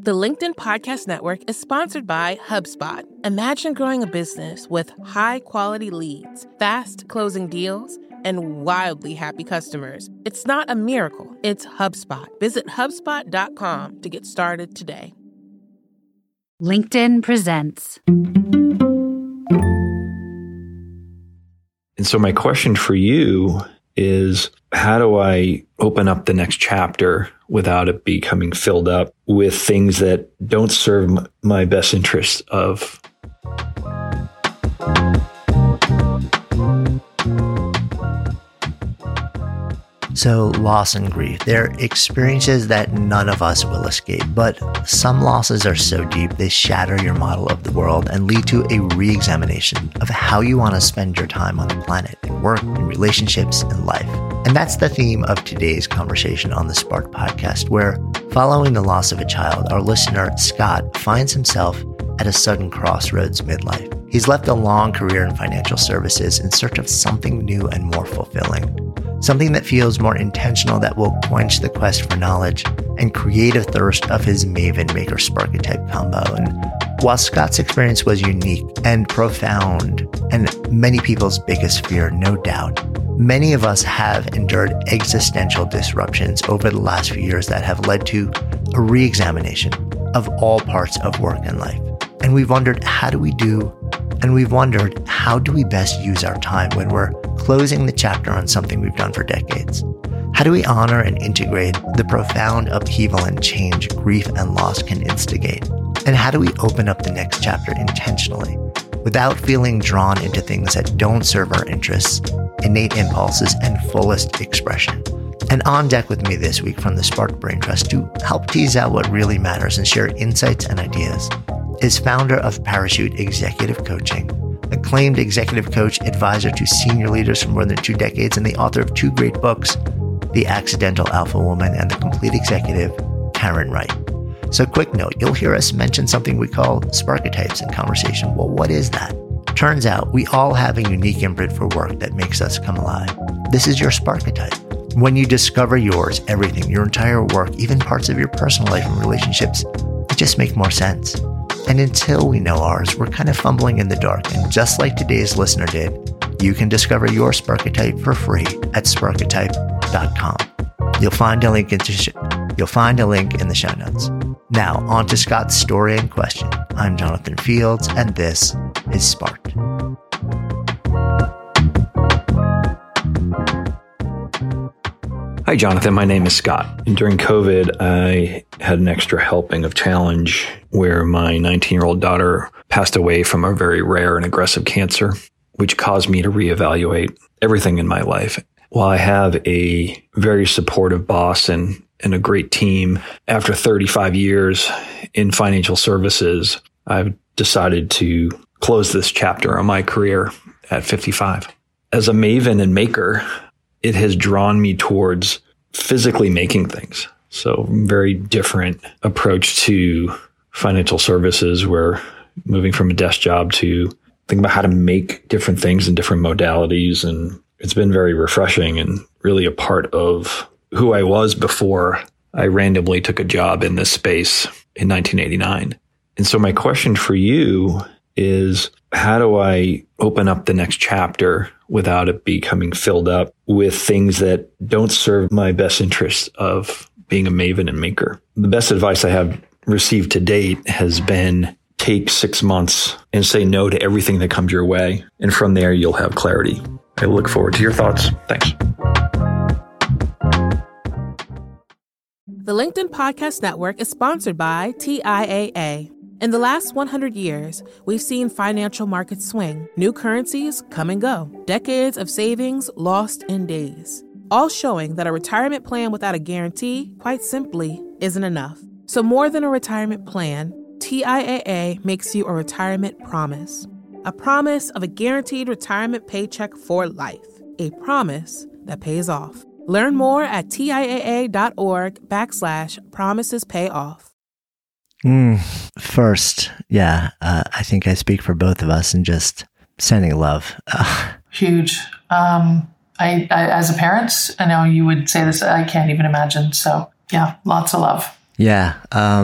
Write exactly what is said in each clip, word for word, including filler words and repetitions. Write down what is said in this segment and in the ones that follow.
The LinkedIn Podcast Network is sponsored by HubSpot. Imagine growing a business with high-quality leads, fast closing deals, and wildly happy customers. It's not a miracle, it's HubSpot. Visit HubSpot dot com to get started today. LinkedIn presents. And so my question for you is, how do I open up the next chapter without it becoming filled up with things that don't serve m- my best interest of? So loss and grief, they're experiences that none of us will escape, but some losses are so deep they shatter your model of the world and lead to a re-examination of how you want to spend your time on the planet, in work, in relationships, in life. And that's the theme of today's conversation on the Spark podcast, where following the loss of a child, our listener, Scott, finds himself at a sudden crossroads midlife. He's left a long career in financial services in search of something new and more fulfilling. Something that feels more intentional, that will quench the quest for knowledge and creative thirst of his Maven Maker Sparketype combo. And while Scott's experience was unique and profound and many people's biggest fear, no doubt, many of us have endured existential disruptions over the last few years that have led to a re-examination of all parts of work and life. And we've wondered, how do we do And we've wondered, how do we best use our time when we're closing the chapter on something we've done for decades? How do we honor and integrate the profound upheaval and change grief and loss can instigate? And how do we open up the next chapter intentionally without feeling drawn into things that don't serve our interests, innate impulses, and fullest expression? And on deck with me this week from the Spark Brain Trust to help tease out what really matters and share insights and ideas is founder of Parachute Executive Coaching, acclaimed executive coach, advisor to senior leaders for more than two decades, and the author of two great books, The Accidental Alpha Woman and The Complete Executive, Karen Wright. So quick note, you'll hear us mention something we call Sparketypes in conversation. Well, what is that? Turns out we all have a unique imprint for work that makes us come alive. This is your Sparketype. When you discover yours, everything, your entire work, even parts of your personal life and relationships, it just makes more sense. And until we know ours, we're kind of fumbling in the dark. And just like today's listener did, you can discover your Sparketype for free at Sparketype dot com. You'll find a link into sh- you'll find a link in the show notes. Now, on to Scott's story and question. I'm Jonathan Fields, and this is Sparked. Hi, Jonathan. My name is Scott. And during COVID, I had an extra helping of challenge where my nineteen-year-old daughter passed away from a very rare and aggressive cancer, which caused me to reevaluate everything in my life. While I have a very supportive boss and, and a great team, after thirty-five years in financial services, I've decided to close this chapter on my career at fifty-five. As a maven and maker, it has drawn me towards physically making things. So very different approach to financial services, where moving from a desk job to think about how to make different things in different modalities. And it's been very refreshing and really a part of who I was before I randomly took a job in this space in nineteen eighty-nine. And so my question for you is, how do I open up the next chapter without it becoming filled up with things that don't serve my best interest of being a maven and maker? The best advice I have received to date has been, take six months and say no to everything that comes your way. And from there, you'll have clarity. I look forward to your thoughts. Thanks. The LinkedIn Podcast Network is sponsored by T I A A. In the last one hundred years, we've seen financial markets swing, new currencies come and go, decades of savings lost in days, all showing that a retirement plan without a guarantee, quite simply, isn't enough. So more than a retirement plan, T I A A makes you a retirement promise. A promise of a guaranteed retirement paycheck for life. A promise that pays off. Learn more at TIAA.org backslash promises pay off. Mm, first, yeah, uh, I think I speak for both of us in just sending love. Uh, Huge. Um, I, I, as a parent, I know you would say this, I can't even imagine. So yeah, lots of love. Yeah. Um,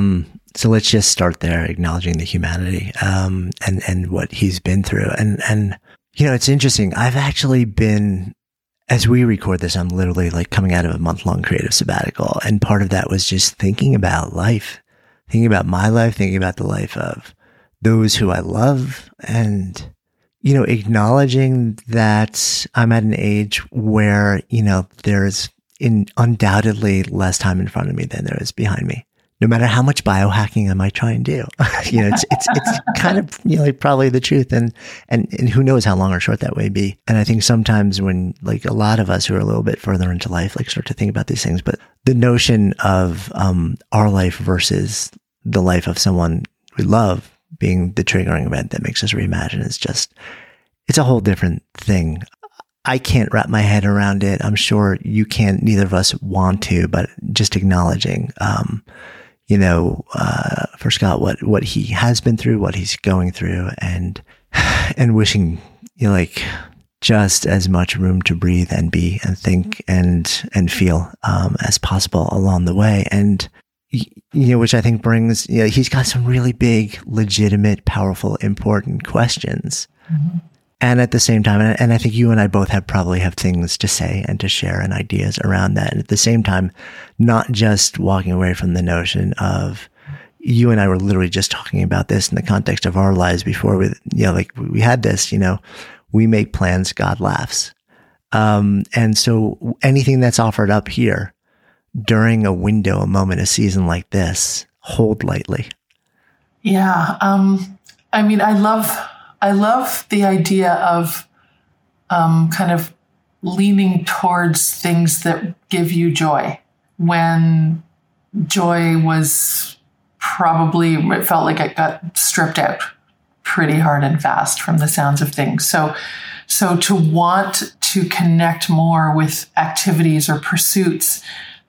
So let's just start there, acknowledging the humanity um, and and what he's been through. And and you know, it's interesting. I've actually been, as we record this, I'm literally like coming out of a month long creative sabbatical, and part of that was just thinking about life, thinking about my life, thinking about the life of those who I love, and you know, acknowledging that I'm at an age where you know there's in undoubtedly less time in front of me than there is behind me. No matter how much biohacking I might try and do, you know, it's, it's, it's kind of, you know, like probably the truth, and, and, and who knows how long or short that may be. And I think sometimes when like a lot of us who are a little bit further into life, like start to think about these things, but the notion of, um, our life versus the life of someone we love being the triggering event that makes us reimagine is just, it's a whole different thing. I can't wrap my head around it. I'm sure you can't, neither of us want to, but just acknowledging, um, you know, uh, for Scott, what, what he has been through, what he's going through, and, and wishing, you know, like just as much room to breathe and be and think and, and feel, um, as possible along the way. And, you know, which I think brings, you know, he's got some really big, legitimate, powerful, important questions. Mm-hmm. And at the same time, and I think you and I both have probably have things to say and to share and ideas around that. And at the same time, not just walking away from the notion of, you and I were literally just talking about this in the context of our lives before we, you know, like we had this, you know, we make plans, God laughs. Um, and so anything that's offered up here during a window, a moment, a season like this, hold lightly. Yeah. Um, I mean, I love, I love the idea of um, kind of leaning towards things that give you joy, when joy was probably, it felt like it got stripped out pretty hard and fast from the sounds of things. So, so to want to connect more with activities or pursuits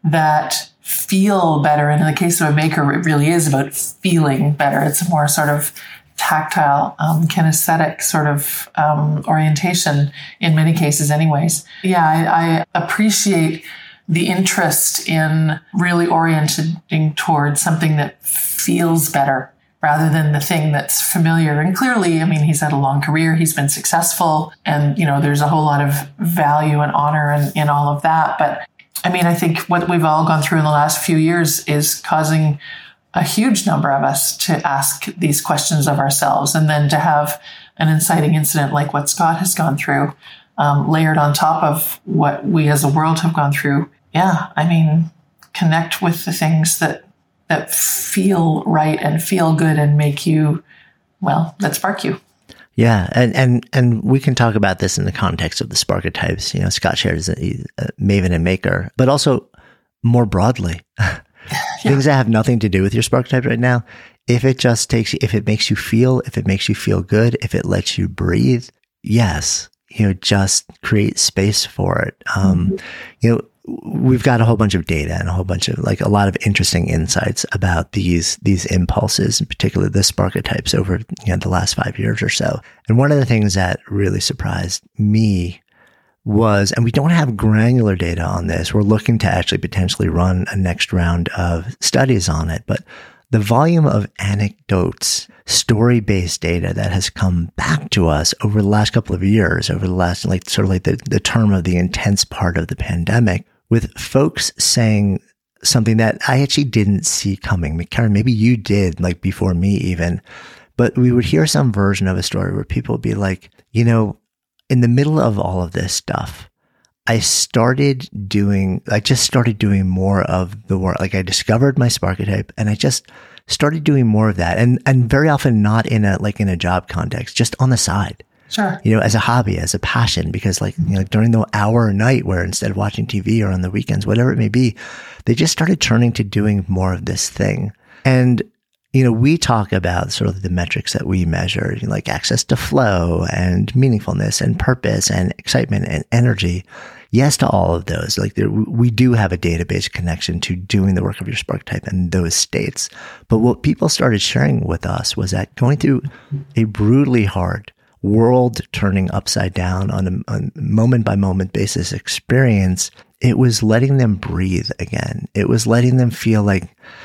that feel better, and in the case of a maker, it really is about feeling better. It's more sort of tactile, um, kinesthetic sort of um, orientation in many cases anyways. Yeah, I, I appreciate the interest in really orienting towards something that feels better rather than the thing that's familiar. And clearly, I mean, he's had a long career, he's been successful, and, you know, there's a whole lot of value and honor in, in all of that. But I mean, I think what we've all gone through in the last few years is causing a huge number of us to ask these questions of ourselves, and then to have an inciting incident like what Scott has gone through, um, layered on top of what we as a world have gone through. Yeah, I mean, connect with the things that that feel right and feel good and make you, well, that spark you. Yeah, and, and and we can talk about this in the context of the Sparketypes. You know, Scott shares a, a maven and maker, but also more broadly. Yeah. Things that have nothing to do with your Sparketype right now. If it just takes you, if it makes you feel, if it makes you feel good, if it lets you breathe, yes, you know, just create space for it. Um, mm-hmm. You know, we've got a whole bunch of data and a whole bunch of like a lot of interesting insights about these, these impulses, in particular the Sparketypes over, you know, the last five years or so. And one of the things that really surprised me was, and we don't have granular data on this, we're looking to actually potentially run a next round of studies on it, but the volume of anecdotes, story-based data that has come back to us over the last couple of years, over the last, like, sort of like the, the term of the intense part of the pandemic, with folks saying something that I actually didn't see coming. Karen, maybe you did, like before me even, but we would hear some version of a story where people would be like, you know, in the middle of all of this stuff, I started doing, I just started doing more of the work. Like I discovered my Sparketype and I just started doing more of that. And, and very often not in a, like in a job context, just on the side. Sure. You know, as a hobby, as a passion, because like, you know, during the hour a night where instead of watching T V or on the weekends, whatever it may be, they just started turning to doing more of this thing. And you know, we talk about sort of the metrics that we measure, you know, like access to flow and meaningfulness and purpose and excitement and energy. Yes to all of those. Like there, we do have a database connection to doing the work of your Sparketype and those states. But what people started sharing with us was that going through a brutally hard, world turning upside down on a, a moment by moment basis experience, it was letting them breathe again. It was letting them feel like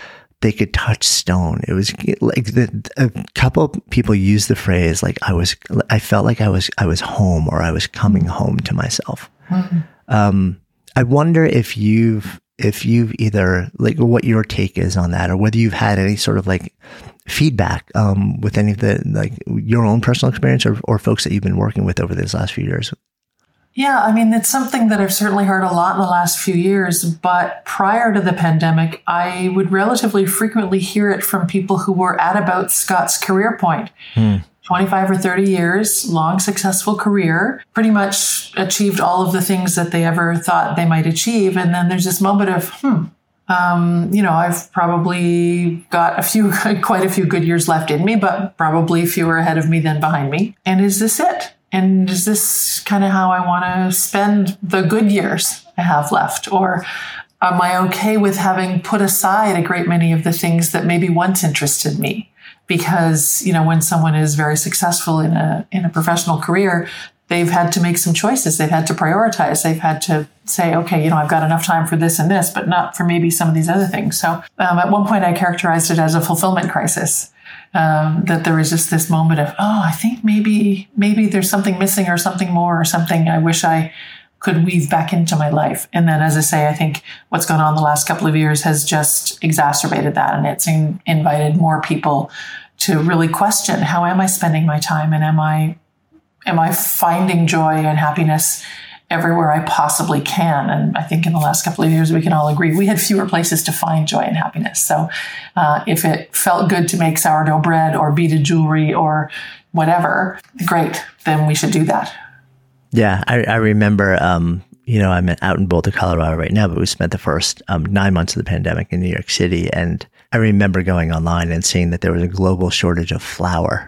they could touch stone. It was like the, a couple people used the phrase like I was, I felt like I was, I was home, or I was coming home to myself. Mm-hmm. Um, I wonder if you've, if you've either like what your take is on that, or whether you've had any sort of like feedback um, with any of the like your own personal experience, or, or folks that you've been working with over these last few years. Yeah, I mean, it's something that I've certainly heard a lot in the last few years, but prior to the pandemic, I would relatively frequently hear it from people who were at about Scott's career point. Hmm. twenty-five or thirty years, long, successful career, pretty much achieved all of the things that they ever thought they might achieve. And then there's this moment of, hmm, um, you know, I've probably got a few, quite a few good years left in me, but probably fewer ahead of me than behind me. And is this it? And is this kind of how I want to spend the good years I have left? Or am I okay with having put aside a great many of the things that maybe once interested me? Because, you know, when someone is very successful in a in a professional career, they've had to make some choices. They've had to prioritize. They've had to say, okay, you know, I've got enough time for this and this, but not for maybe some of these other things. So um, at one point I characterized it as a fulfillment crisis. Um, that there was just this moment of, oh, I think maybe, maybe there's something missing or something more or something I wish I could weave back into my life. And then, as I say, I think what's gone on the last couple of years has just exacerbated that. And it's in, invited more people to really question, how am I spending my time? And am I, am I finding joy and happiness everywhere I possibly can? And I think in the last couple of years, we can all agree we had fewer places to find joy and happiness. So uh, if it felt good to make sourdough bread or beaded jewelry or whatever, great, then we should do that. Yeah, I, I remember, um, you know, I'm out in Boulder, Colorado right now, but we spent the first um, nine months of the pandemic in New York City. And I remember going online and seeing that there was a global shortage of flour.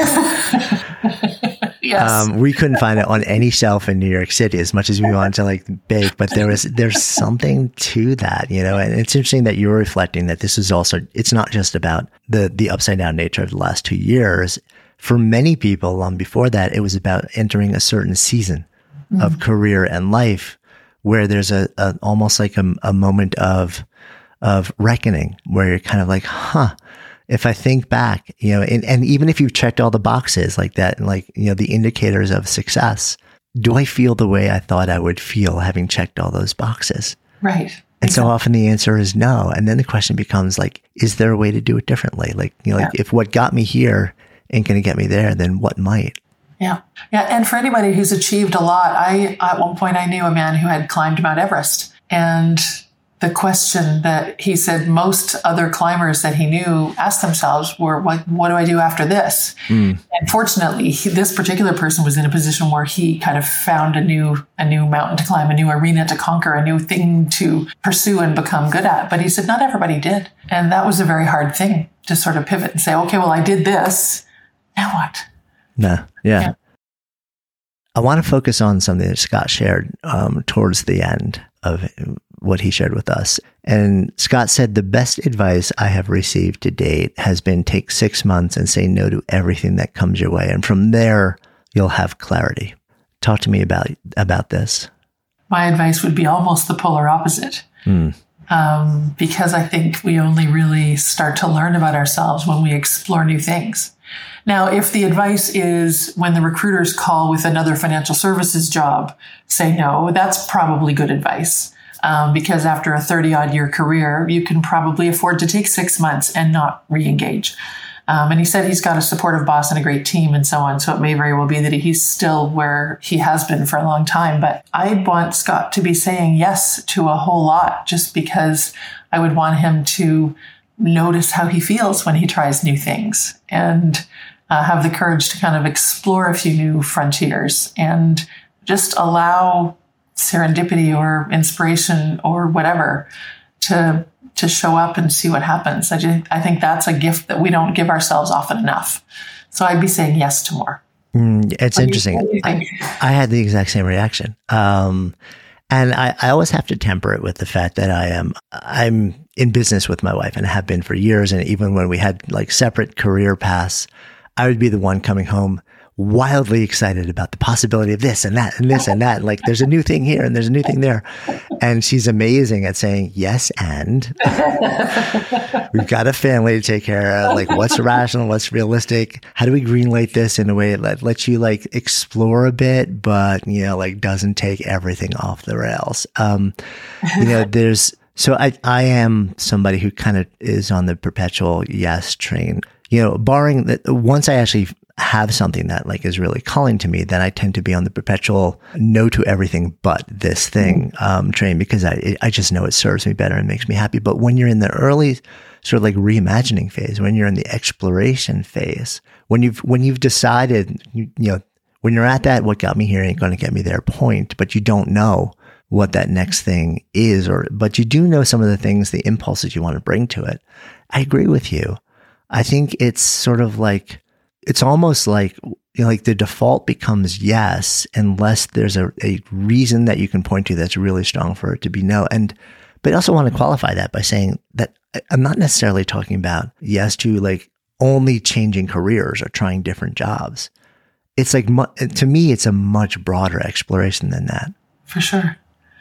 Yes. Um, we couldn't find it on any shelf in New York City as much as we wanted to like bake, but there was, there's something to that, you know, and it's interesting that you're reflecting that this is also, it's not just about the, the upside down nature of the last two years. For many people, um, before that, it was about entering a certain season mm-hmm. of career and life where there's a, a almost like a, a moment of, of reckoning where you're kind of like, huh, if I think back, you know, and, and even if you've checked all the boxes like that, and like, you know, the indicators of success, do I feel the way I thought I would feel having checked all those boxes? Right. And exactly. So often the answer is no. And then the question becomes like, is there a way to do it differently? Like, you know, yeah. like if what got me here ain't going to get me there, then what might? Yeah. Yeah. And for anybody who's achieved a lot, I, at one point I knew a man who had climbed Mount Everest, and the question that he said most other climbers that he knew asked themselves were, what, what do I do after this? Mm. And fortunately, he, this particular person was in a position where he kind of found a new, a new mountain to climb, a new arena to conquer, a new thing to pursue and become good at. But he said, not everybody did. And that was a very hard thing to sort of pivot and say, okay, well, I did this. Now what? No. Yeah. yeah. I want to focus on something that Scott shared um, towards the end of what he shared with us. And Scott said, the best advice I have received to date has been take six months and say no to everything that comes your way. And from there, you'll have clarity. Talk to me about, about this. My advice would be almost the polar opposite. Mm. Um, because I think we only really start to learn about ourselves when we explore new things. Now, if the advice is when the recruiters call with another financial services job, say no, that's probably good advice. Um, because after a thirty odd year career, you can probably afford to take six months and not re-engage. Um, and he said he's got a supportive boss and a great team and so on. So it may very well be that he's still where he has been for a long time. But I want Scott to be saying yes to a whole lot, just because I would want him to notice how he feels when he tries new things, and uh, have the courage to kind of explore a few new frontiers and just allow serendipity or inspiration or whatever to to show up and see what happens. I, just, I think that's a gift that we don't give ourselves often enough. So I'd be saying yes to more. Mm, it's what interesting. Do you, I, I had the exact same reaction. Um, and I, I always have to temper it with the fact that I am, I'm in business with my wife and have been for years. And even when we had like separate career paths, I would be the one coming home wildly excited about the possibility of this and that and this and that. Like there's a new thing here and there's a new thing there. And she's amazing at saying, yes, and we've got a family to take care of. Like what's rational, what's realistic? How do we greenlight this in a way that lets you like explore a bit, but, you know, like doesn't take everything off the rails? Um, you know, there's, so I, I am somebody who kind of is on the perpetual yes train, you know, barring that once I actually have something that like is really calling to me, then I tend to be on the perpetual no to everything but this thing um, train, because I I just know it serves me better and makes me happy. But when you're in the early sort of like reimagining phase, when you're in the exploration phase, when you've when you've decided, you, you know, when you're at that what got me here ain't going to get me there point, but you don't know what that next thing is, or but you do know some of the things, the impulses you want to bring to it. I agree with you. I think it's sort of like, it's almost like, you know, like the default becomes yes, unless there's a, a reason that you can point to that's really strong for it to be no. And, but I also want to qualify that by saying that I'm not necessarily talking about yes to like only changing careers or trying different jobs. It's like, to me, it's a much broader exploration than that. For sure.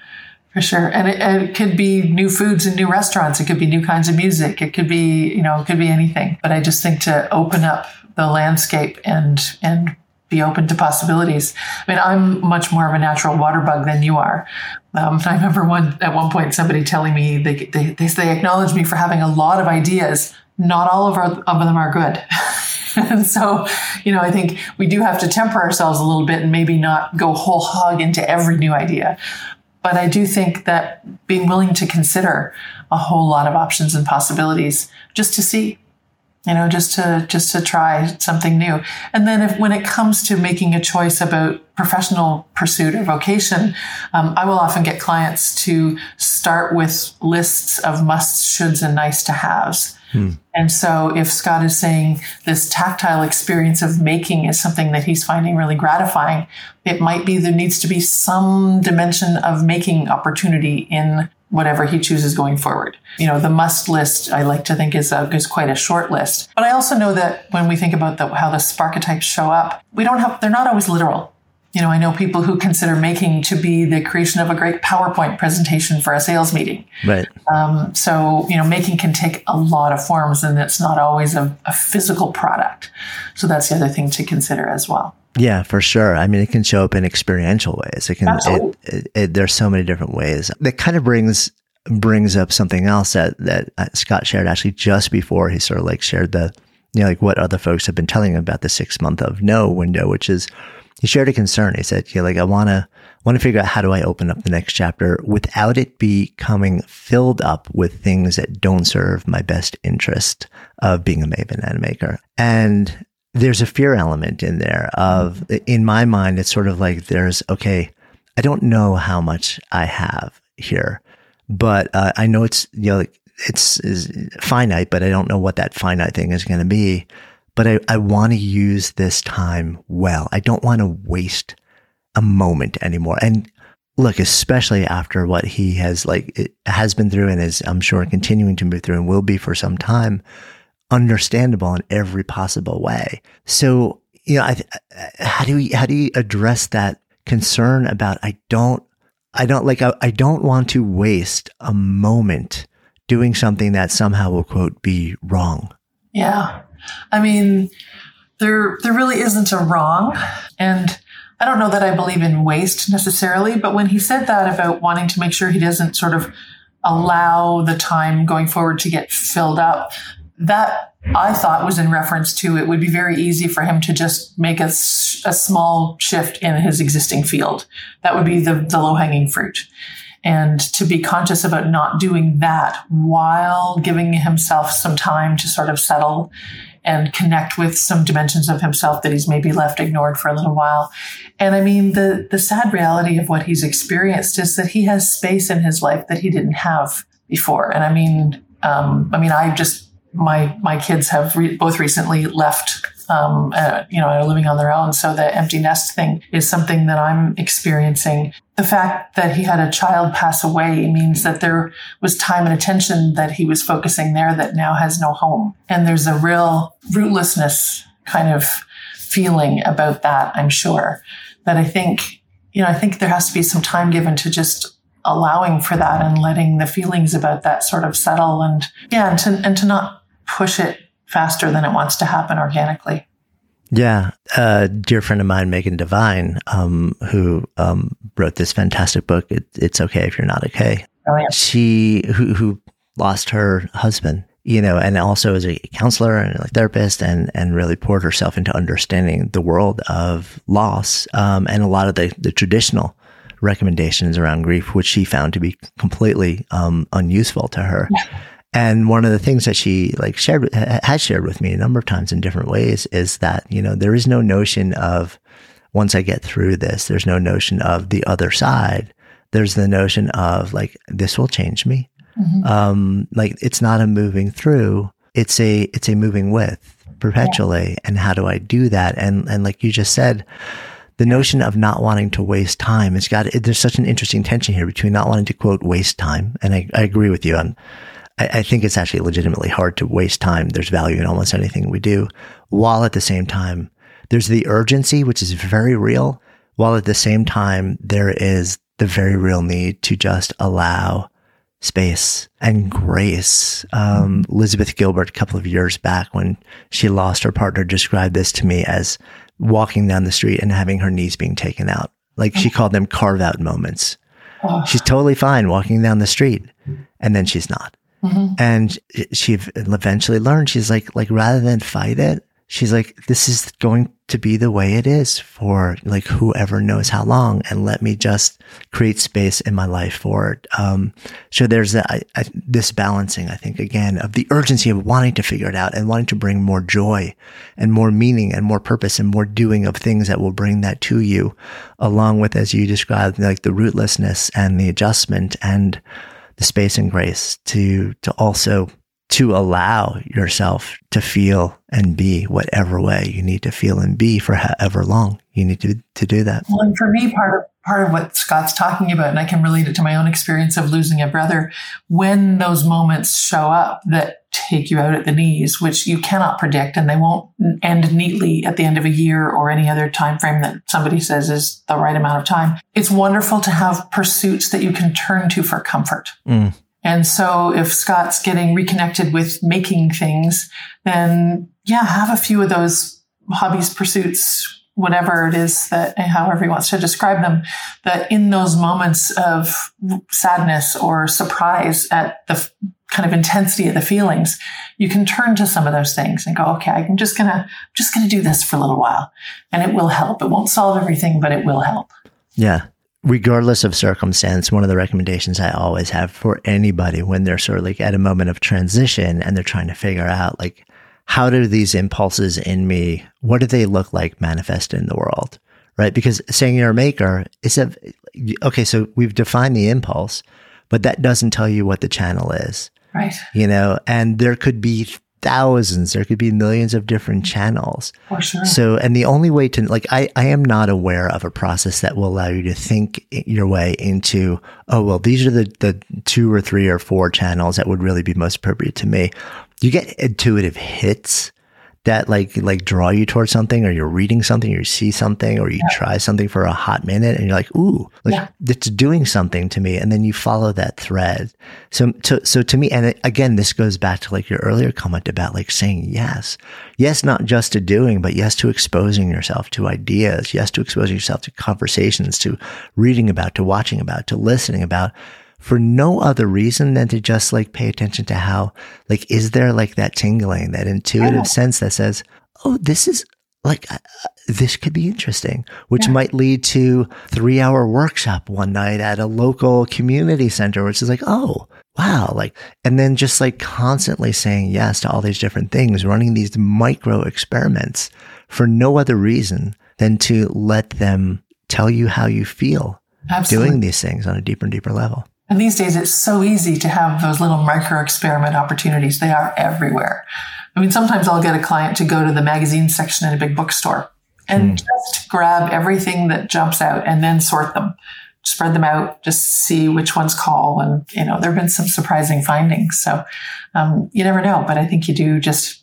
For sure. And it, and it could be new foods and new restaurants. It could be new kinds of music. It could be, you know, it could be anything. But I just think to open up the landscape and and be open to possibilities. I mean, I'm much more of a natural water bug than you are. Um, I remember one at one point somebody telling me they they they, they acknowledge me for having a lot of ideas. Not all of, our, of them are good. And so, you know, I think we do have to temper ourselves a little bit and maybe not go whole hog into every new idea. But I do think that being willing to consider a whole lot of options and possibilities just to see, you know, just to just to try something new. And then if when it comes to making a choice about professional pursuit or vocation, um, I will often get clients to start with lists of musts, shoulds, and nice to haves. Hmm. And so if Scott is saying this tactile experience of making is something that he's finding really gratifying, it might be there needs to be some dimension of making opportunity in whatever he chooses going forward. You know, the must list, I like to think is a, is quite a short list. But I also know that when we think about the, how the Sparketypes show up, we don't have, they're not always literal. You know, I know people who consider making to be the creation of a great PowerPoint presentation for a sales meeting. Right. Um, so, you know, making can take a lot of forms, and it's not always a, a physical product. So that's the other thing to consider as well. Yeah, for sure. I mean, it can show up in experiential ways. It can. It, it, it, there's so many different ways. That kind of brings brings up something else that that Scott shared actually just before he sort of like shared the, you know, like what other folks have been telling him about the six month of no window, which is. He shared a concern. He said, "Yeah, like I want to want to figure out how do I open up the next chapter without it becoming filled up with things that don't serve my best interest of being a maven animaker." And there's a fear element in there of, in my mind, it's sort of like there's, okay, I don't know how much I have here, but uh, I know it's, you know, like it's is finite, but I don't know what that finite thing is going to be. But I, I want to use this time well. I don't want to waste a moment anymore. And look, especially after what he has like it has been through and is, I'm sure, continuing to move through and will be for some time, understandable in every possible way. So, you know, I, how do we, how do you address that concern about I don't, I don't like, I, I don't want to waste a moment doing something that somehow will, quote, be wrong. Yeah. I mean, there there really isn't a wrong. And I don't know that I believe in waste necessarily, but when he said that about wanting to make sure he doesn't sort of allow the time going forward to get filled up, that I thought was in reference to it would be very easy for him to just make a, a small shift in his existing field. That would be the, the low-hanging fruit. And to be conscious about not doing that while giving himself some time to sort of settle and connect with some dimensions of himself that he's maybe left ignored for a little while. And I mean, the, the sad reality of what he's experienced is that he has space in his life that he didn't have before. And I mean, um, I mean, I just, my, my kids have re- both recently left, um, uh, you know, are living on their own. So the empty nest thing is something that I'm experiencing. The fact that he had a child pass away means that there was time and attention that he was focusing there that now has no home. And there's a real rootlessness kind of feeling about that, I'm sure. That I think, you know, I think there has to be some time given to just allowing for that and letting the feelings about that sort of settle and, yeah, and to, and to not push it faster than it wants to happen organically. Yeah. A dear friend of mine, Megan Devine, um, who um, wrote this fantastic book, it, It's Okay If You're Not Okay. Oh, yeah. She, who, who lost her husband, you know, and also as a counselor and a therapist, and, and really poured herself into understanding the world of loss, um, and a lot of the, the traditional recommendations around grief, which she found to be completely um, unuseful to her. Yeah. And one of the things that she like shared, has shared with me a number of times in different ways is that, you know, there is no notion of once I get through this, there's no notion of the other side. There's the notion of like, this will change me. Mm-hmm. Um, like it's not a moving through, it's a, it's a moving with perpetually. Yeah. And how do I do that? And, and like you just said, the notion of not wanting to waste time has got, there's such an interesting tension here between not wanting to quote waste time. And I, I agree with you on, I think it's actually legitimately hard to waste time. There's value in almost anything we do, while at the same time, there's the urgency, which is very real, while at the same time, there is the very real need to just allow space and grace. Um, Elizabeth Gilbert, a couple of years back when she lost her partner, described this to me as walking down the street and having her knees being taken out. Like she called them carve out moments. She's totally fine walking down the street, and then she's not. Mm-hmm. And she eventually learned, she's like, like, rather than fight it, she's like, this is going to be the way it is for like whoever knows how long, and let me just create space in my life for it. Um, so there's a, I, I, this balancing, I think, again, of the urgency of wanting to figure it out and wanting to bring more joy and more meaning and more purpose and more doing of things that will bring that to you, along with, as you described, like the rootlessness and the adjustment and the space and grace to, to also to allow yourself to feel and be whatever way you need to feel and be for however long you need to, to do that. Well, and for me, part of, part of what Scott's talking about, and I can relate it to my own experience of losing a brother, when those moments show up that take you out at the knees, which you cannot predict, and they won't end neatly at the end of a year or any other time frame that somebody says is the right amount of time. It's wonderful to have pursuits that you can turn to for comfort. Mm. And so if Scott's getting reconnected with making things, then yeah, have a few of those hobbies, pursuits, whatever it is that, however he wants to describe them, that in those moments of sadness or surprise at the f- kind of intensity of the feelings, you can turn to some of those things and go, okay, I'm just going to, just going to do this for a little while, and it will help. It won't solve everything, but it will help. Yeah. Regardless of circumstance, one of the recommendations I always have for anybody when they're sort of like at a moment of transition and they're trying to figure out, like, how do these impulses in me, what do they look like manifested in the world, right? Because saying you're a maker is a, okay, so we've defined the impulse, but that doesn't tell you what the channel is. Right. You know, and there could be thousands, there could be millions of different channels. For sure. So, and the only way to, like, I, I am not aware of a process that will allow you to think your way into, oh, well, these are the, the two or three or four channels that would really be most appropriate to me. You get intuitive hits that like, like draw you towards something, or you're reading something, or you see something, or you yeah. try something for a hot minute and you're like, ooh, like yeah. it's doing something to me. And then you follow that thread. So, to, so to me, and it, again, this goes back to like your earlier comment about like saying yes, yes, not just to doing, but yes, to exposing yourself to ideas, yes, to exposing yourself to conversations, to reading about, to watching about, to listening about, for no other reason than to just like pay attention to how, like, is there like that tingling, that intuitive yeah. sense that says, oh, this is like, uh, this could be interesting, which yeah. might lead to three hour workshop one night at a local community center, which is like, oh, wow. Like, and then just like constantly saying yes to all these different things, running these micro experiments for no other reason than to let them tell you how you feel Absolutely. Doing these things on a deeper and deeper level. And these days, it's so easy to have those little micro experiment opportunities. They are everywhere. I mean, sometimes I'll get a client to go to the magazine section in a big bookstore and mm. just grab everything that jumps out and then sort them, spread them out, just see which ones call. And, you know, there have been some surprising findings. So um, you never know, but I think you do just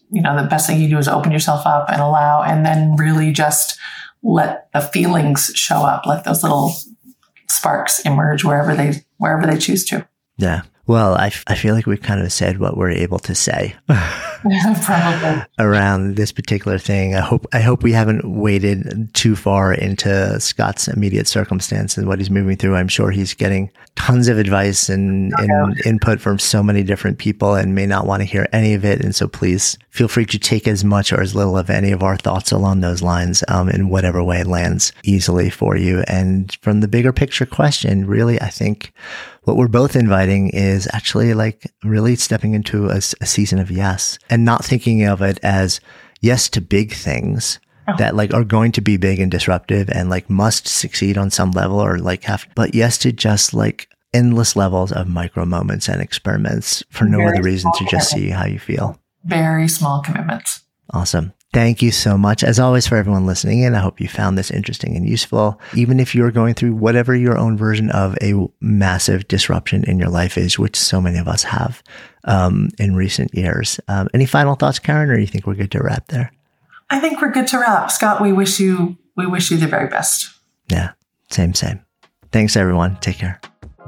you know, the best thing you do is open yourself up and allow, and then really just let the feelings show up, let those little sparks emerge wherever they, wherever they choose to. Yeah. Well, I, f- I feel like we kind of said what we're able to say Probably. around this particular thing. I hope I hope we haven't waded too far into Scott's immediate circumstance and what he's moving through. I'm sure he's getting tons of advice and, Okay. and input from so many different people and may not want to hear any of it. And so please feel free to take as much or as little of any of our thoughts along those lines um, in whatever way it lands easily for you. And from the bigger picture question, really, I think what we're both inviting is actually like really stepping into a, a season of yes and not thinking of it as yes to big things Oh. that like are going to be big and disruptive and like must succeed on some level or like have, but yes to just like endless levels of micro moments and experiments for no Very other reason small to just see commitments. how you feel. Very small commitments. Awesome. Thank you so much, as always, for everyone listening in. I hope you found this interesting and useful. Even if you're going through whatever your own version of a massive disruption in your life is, which so many of us have um, in recent years. Um, any final thoughts, Karen, or do you think we're good to wrap there? I think we're good to wrap. Scott, we wish you, we wish you the very best. Yeah, same, same. Thanks, everyone. Take care.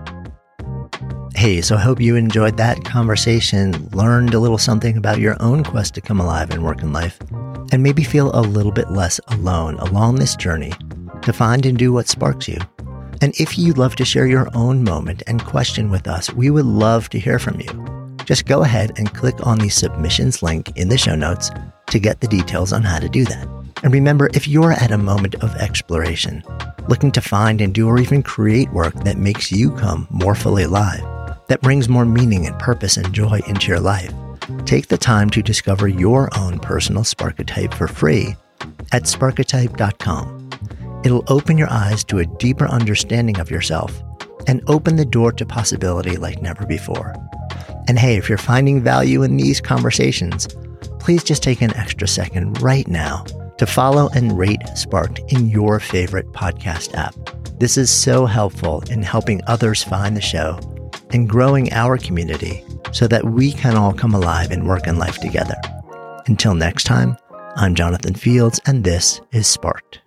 Hey, so I hope you enjoyed that conversation, learned a little something about your own quest to come alive and work in life, and maybe feel a little bit less alone along this journey to find and do what sparks you. And if you'd love to share your own moment and question with us, we would love to hear from you. Just go ahead and click on the submissions link in the show notes to get the details on how to do that. And remember, if you're at a moment of exploration, looking to find and do or even create work that makes you come more fully alive, that brings more meaning and purpose and joy into your life, take the time to discover your own personal Sparketype for free at sparketype dot com. It'll open your eyes to a deeper understanding of yourself and open the door to possibility like never before. And hey, if you're finding value in these conversations, please just take an extra second right now to follow and rate Sparked in your favorite podcast app. This is so helpful in helping others find the show and growing our community so that we can all come alive and work in life together. Until next time, I'm Jonathan Fields, and this is Sparked.